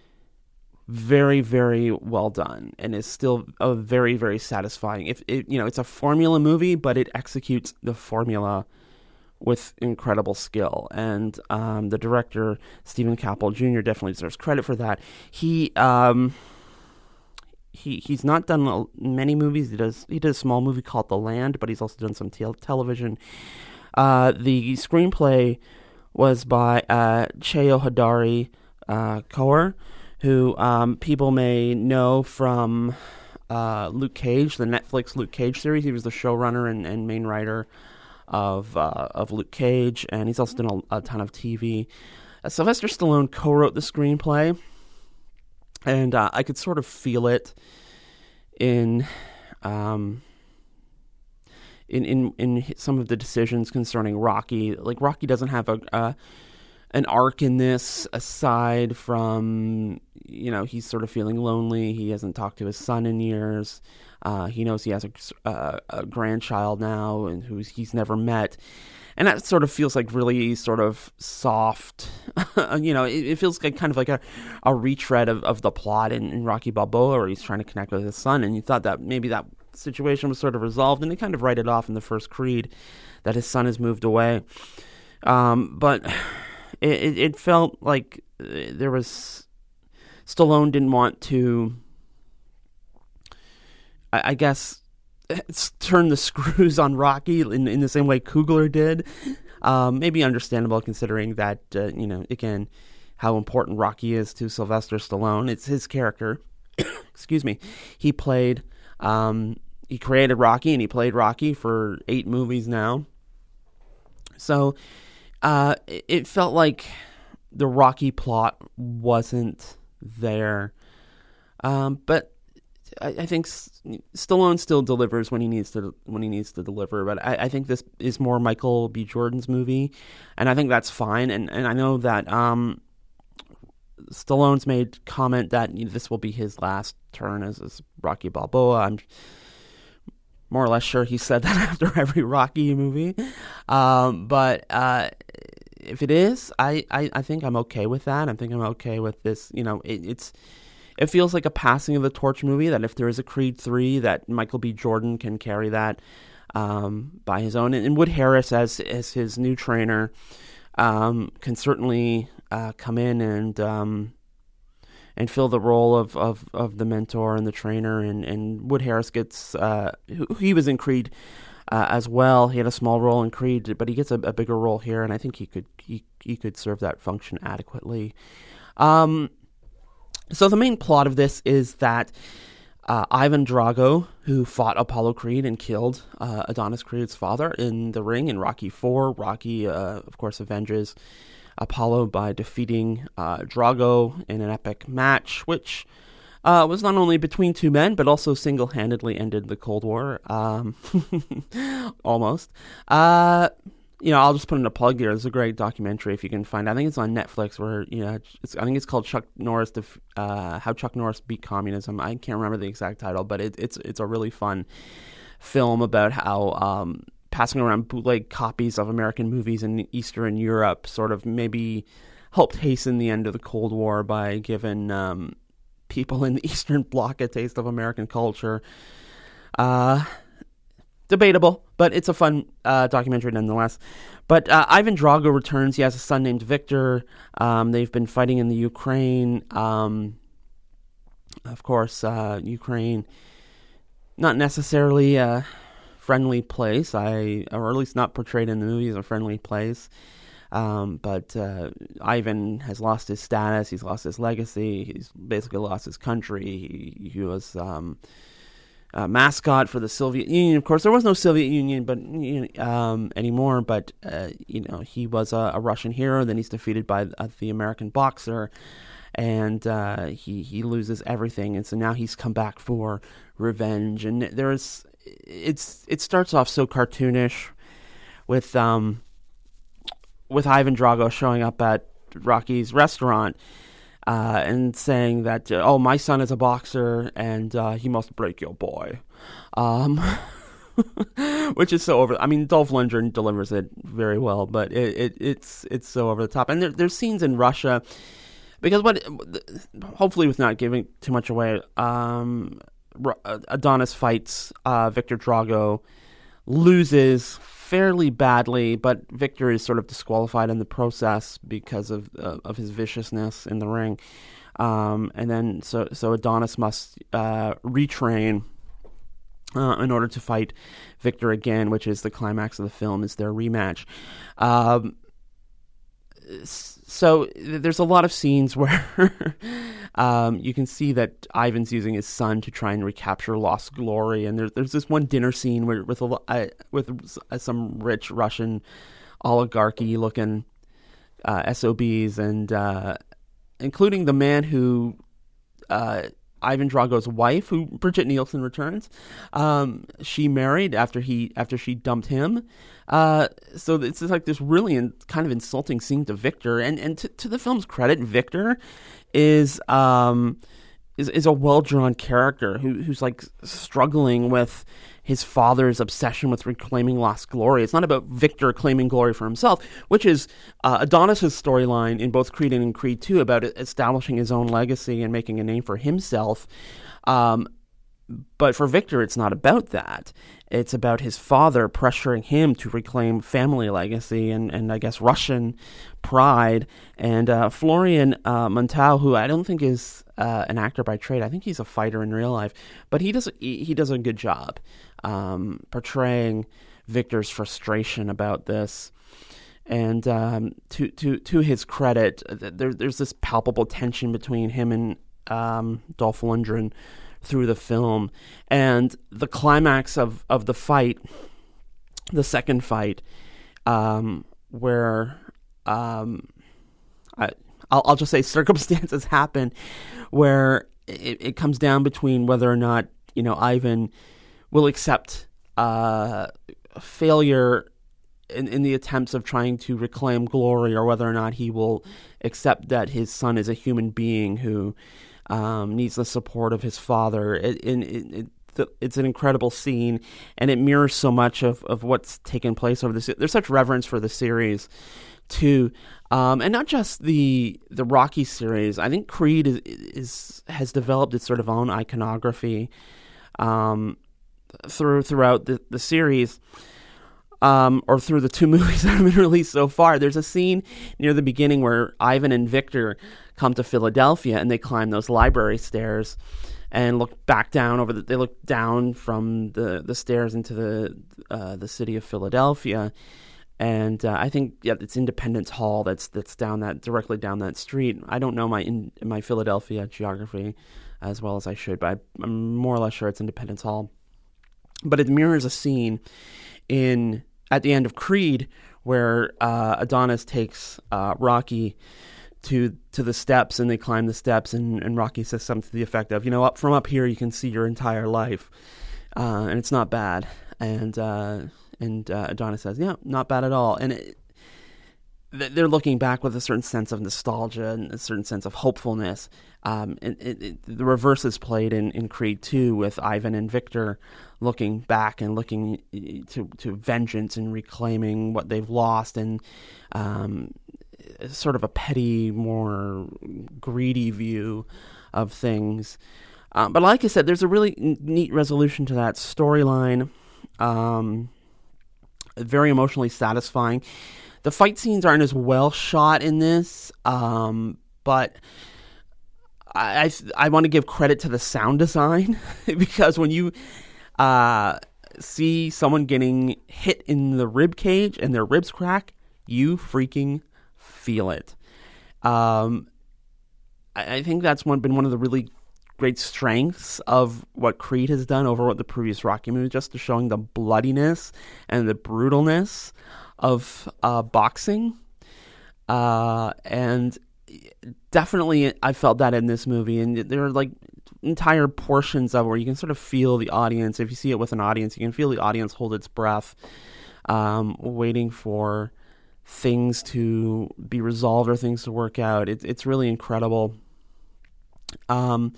very, very well done, and is still a very, very satisfying. If it, you know, it's a formula movie, but it executes the formula with incredible skill. And um, the director, Stephen Caple Junior, definitely deserves credit for that. He um, he he's not done many movies. He does he did a small movie called The Land, but he's also done some te- television. Uh, the screenplay was by uh, Cheo Hodari uh, Coher, who um, people may know from uh, Luke Cage, the Netflix Luke Cage series. He was the showrunner and, and main writer of uh, of Luke Cage, and he's also done a, a ton of T V. Uh, Sylvester Stallone co-wrote the screenplay, and uh, I could sort of feel it in, um, in in in some of the decisions concerning Rocky. Like, Rocky doesn't have a uh, an arc in this aside from, you know, he's sort of feeling lonely. He hasn't talked to his son in years. Uh, he knows he has a, uh, a grandchild now and who he's never met. And that sort of feels like really sort of soft, you know, it, it feels like kind of like a, a retread of, of the plot in, in Rocky Balboa, where he's trying to connect with his son. And you thought that maybe that situation was sort of resolved, and they kind of write it off in the first Creed that his son has moved away. Um, but it, it, it felt like there was, Stallone didn't want to, I, I guess, turn the screws on Rocky in, in the same way Coogler did. Um, maybe understandable considering that, uh, you know, again, how important Rocky is to Sylvester Stallone. It's his character. Excuse me. He played, um, he created Rocky, and he played Rocky for eight movies now. So uh, it, it felt like the Rocky plot wasn't there. Um, but I, I think Stallone still delivers when he needs to when he needs to deliver, but I, I think this is more Michael B. Jordan's movie, and I think that's fine. And, and I know that um, Stallone's made comment that, you know, this will be his last turn as, as Rocky Balboa. I'm more or less sure he said that after every Rocky movie, um, but uh, if it is, I, I, I think I'm okay with that. I think I'm okay with this. You know, it, it's. It feels like a passing of the torch movie, that if there is a Creed three, that Michael B. Jordan can carry that um, by his own. And, and Wood Harris, as as his new trainer, um, can certainly uh, come in and um, and fill the role of, of, of the mentor and the trainer. And, and Wood Harris gets, uh, he was in Creed uh, as well. He had a small role in Creed, but he gets a, a bigger role here, and I think he could he, he could serve that function adequately. Um So the main plot of this is that uh, Ivan Drago, who fought Apollo Creed and killed uh, Adonis Creed's father in the ring in Rocky four, Rocky, uh, of course, avenges Apollo by defeating uh, Drago in an epic match, which uh, was not only between two men, but also single-handedly ended the Cold War, um, almost. Uh... You know, I'll just put in a plug here. There's a great documentary if you can find it. I think it's on Netflix where, you know, it's, I think it's called Chuck Norris, Def- uh, How Chuck Norris Beat Communism. I can't remember the exact title, but it, it's it's a really fun film about how um, passing around bootleg copies of American movies in Eastern Europe sort of maybe helped hasten the end of the Cold War by giving um, people in the Eastern Bloc a taste of American culture. Uh... Debatable, but it's a fun uh, documentary nonetheless. But uh, Ivan Drago returns. He has a son named Victor. Um, they've been fighting in the Ukraine. Um, of course, uh, Ukraine, not necessarily a friendly place, I or at least not portrayed in the movie as a friendly place. Um, but uh, Ivan has lost his status. He's lost his legacy. He's basically lost his country. He, he was... Um, Uh, mascot for the Soviet Union. Of course, there was no Soviet Union, but you know, um, anymore. But uh, you know, he was a, a Russian hero. Then he's defeated by uh, the American boxer, and uh, he he loses everything. And so now he's come back for revenge. And there's it's it starts off so cartoonish, with um with Ivan Drago showing up at Rocky's restaurant. Uh, and saying that, uh, oh, my son is a boxer, and uh, he must break your boy. Um, which is so over... I mean, Dolph Lundgren delivers it very well, but it, it it's it's so over the top. And there, there's scenes in Russia, because what... Hopefully with not giving too much away, um, Adonis fights uh, Victor Drago, loses fairly badly, but Victor is sort of disqualified in the process because of uh, of his viciousness in the ring, um, and then so so Adonis must uh, retrain uh, in order to fight Victor again, which is the climax of the film, is their rematch. Um, so there's a lot of scenes where um, you can see that Ivan's using his son to try and recapture lost glory, and there's there's this one dinner scene where with a, uh, with some rich Russian oligarchy-looking uh, S O Bs, and uh, including the man who uh, Ivan Drago's wife, who Brigitte Nielsen returns. Um, she married after he after she dumped him. Uh, so it's like this really in, kind of insulting scene to Victor, and and to, to the film's credit, Victor is um is is a well drawn character who who's like struggling with his father's obsession with reclaiming lost glory. It's not about Victor claiming glory for himself, which is uh, Adonis's storyline in both Creed and in Creed two, about establishing his own legacy and making a name for himself. Um, but for Victor, it's not about that. It's about his father pressuring him to reclaim family legacy and, and I guess, Russian pride. And uh, Florian uh, Munteau, who I don't think is uh, an actor by trade, I think he's a fighter in real life, but he does he, he does a good job um, portraying Victor's frustration about this. And um, to to to his credit, there, there's this palpable tension between him and um, Dolph Lundgren through the film, and the climax of, of the fight, the second fight, um, where um, I, I'll, I'll just say circumstances happen where it, it comes down between whether or not, you know, Ivan will accept uh, failure in, in the attempts of trying to reclaim glory, or whether or not he will accept that his son is a human being who Um, needs the support of his father. It, it, it, it, it's an incredible scene, and it mirrors so much of, of what's taken place over this. There's such reverence for the series, too, um, and not just the the Rocky series. I think Creed is, is has developed its sort of own iconography um, through throughout the, the series. Um, or through the two movies that have been released so far. There's a scene near the beginning where Ivan and Victor come to Philadelphia, and they climb those library stairs and look back down over the, they look down from the, the stairs into the uh, the city of Philadelphia. And uh, I think yeah, it's Independence Hall that's that's down that directly down that street. I don't know my in, my Philadelphia geography as well as I should, but I'm more or less sure it's Independence Hall. But it mirrors a scene in at the end of Creed, where uh, Adonis takes uh, Rocky to to the steps, and they climb the steps, and, and Rocky says something to the effect of, you know, up from up here you can see your entire life, uh, and it's not bad. And uh, and uh, Adonis says, yeah, not bad at all. And it, they're looking back with a certain sense of nostalgia and a certain sense of hopefulness. Um, and it, it, the reverse is played in, in Creed two with Ivan and Victor looking back and looking to to vengeance and reclaiming what they've lost, and um, sort of a petty, more greedy view of things. Um, but like I said, there's a really neat resolution to that storyline. Um, very emotionally satisfying. The fight scenes aren't as well shot in this, um, but I, I, I want to give credit to the sound design because when you uh, see someone getting hit in the rib cage and their ribs crack, you freaking feel it. Um, I, I think that's one, been one of the really great strengths of what Creed has done over what the previous Rocky movie, just to showing the bloodiness and the brutalness of uh, boxing, uh, and definitely I felt that in this movie. And there are like entire portions of it where you can sort of feel the audience. If you see it with an audience, you can feel the audience hold its breath, um, waiting for things to be resolved or things to work out. It, it's really incredible. Um,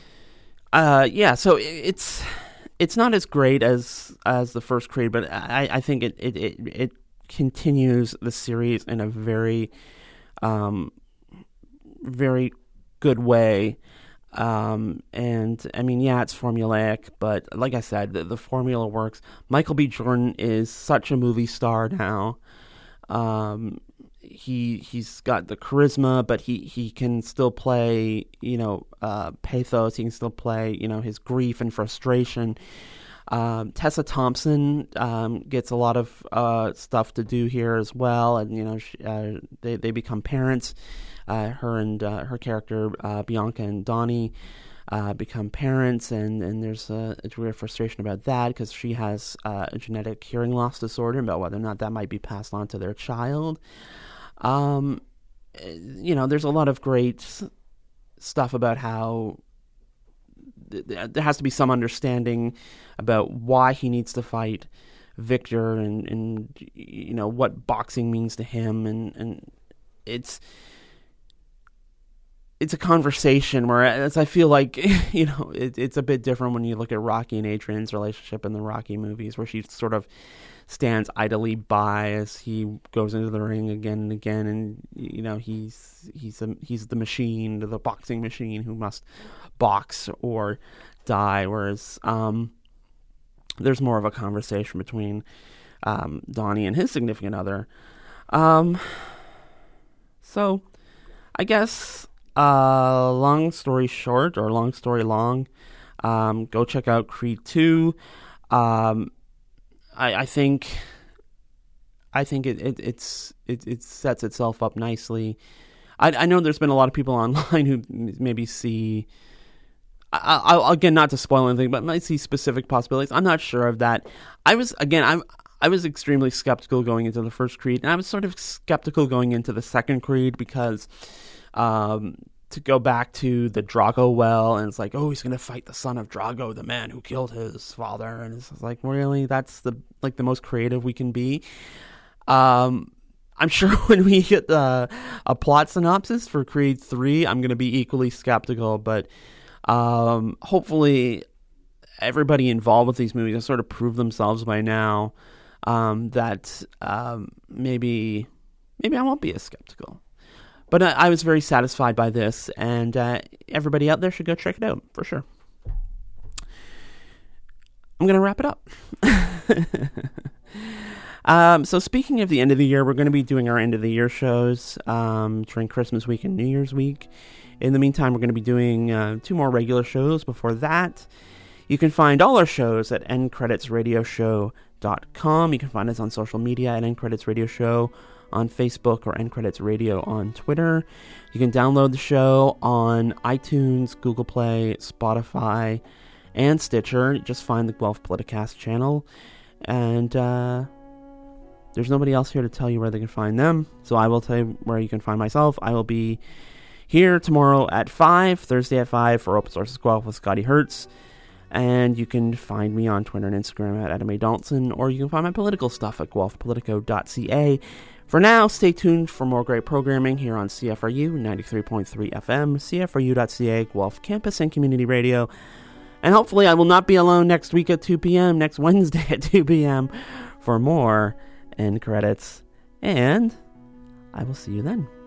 uh, yeah, so it, it's it's not as great as as the first Creed, but I, I think it it, it it continues the series in a very um, very good way. Um, and I mean, yeah, it's formulaic, but like I said, the, the formula works. Michael B. Jordan is such a movie star now. Um, he he's got the charisma, but he, he can still play, you know, uh, pathos. He can still play, you know, his grief and frustration. Um, Tessa Thompson um, gets a lot of uh, stuff to do here as well, and you know she, uh, they they become parents. Uh, her and uh, her character uh, Bianca and Donnie uh, become parents, and, and there's a, a degree of frustration about that because she has uh, a genetic hearing loss disorder, about whether or not that might be passed on to their child. Um, you know, there's a lot of great stuff about how there has to be some understanding about why he needs to fight Victor, and, and you know what boxing means to him, and, and it's it's a conversation where, as I feel like, you know, it, it's a bit different when you look at Rocky and Adrian's relationship in the Rocky movies, where she sort of stands idly by as he goes into the ring again and again, and you know he's he's a, he's the machine, the boxing machine who must box or die. Whereas um, there's more of a conversation between um, Donnie and his significant other. Um, so, I guess uh, long story short, or long story long, um, go check out Creed two. Um, I, I think I think it, it it's it, it sets itself up nicely. I, I know there's been a lot of people online who maybe see. I, I, again, not to spoil anything, but might see specific possibilities. I'm not sure of that. I was again, I I was extremely skeptical going into the first Creed, and I was sort of skeptical going into the second Creed because um, to go back to the Drago well, and it's like, oh, he's gonna fight the son of Drago, the man who killed his father, and it's like, really, that's the like the most creative we can be. Um, I'm sure when we get the, a plot synopsis for Creed three, I'm gonna be equally skeptical, but. Um, hopefully everybody involved with these movies has sort of proved themselves by now, um, that, um, maybe, maybe I won't be as skeptical, but I, I was very satisfied by this, and, uh, everybody out there should go check it out for sure. I'm going to wrap it up. um, so speaking of the end of the year, we're going to be doing our end of the year shows, um, during Christmas week and New Year's week. In the meantime, we're going to be doing uh, two more regular shows before that. You can find all our shows at end credits radio show dot com. You can find us on social media at endcreditsradioshow on Facebook, or endcreditsradio on Twitter. You can download the show on iTunes, Google Play, Spotify, and Stitcher. Just find the Guelph Politicast channel. And uh, there's nobody else here to tell you where they can find them, so I will tell you where you can find myself. I will be here tomorrow at five, Thursday at five for Open Sources Guelph with Scotty Hertz. And you can find me on Twitter and Instagram at Adam A. Donaldson, or you can find my political stuff at guelph politico dot c a. For now, stay tuned for more great programming here on C F R U ninety-three point three F M, C F R U dot C A, Guelph Campus and Community Radio. And hopefully I will not be alone next week at two p.m., next Wednesday at two p.m. for more End Credits. And I will see you then.